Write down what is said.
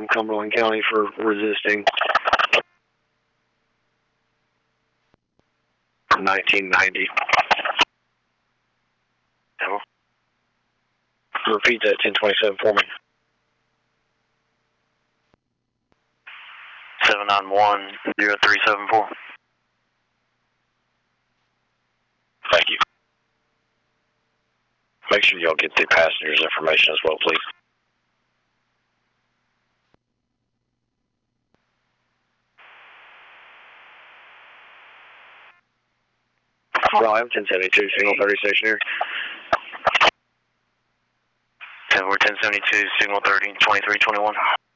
Cumberland County for resisting. 1990. Repeat that 1027 for me. 791-0374. Thank you. Make sure y'all get the passengers' information as well, please. Ryan, 1072, signal 30 stationary. 10, we're 1072, signal 30, 2321.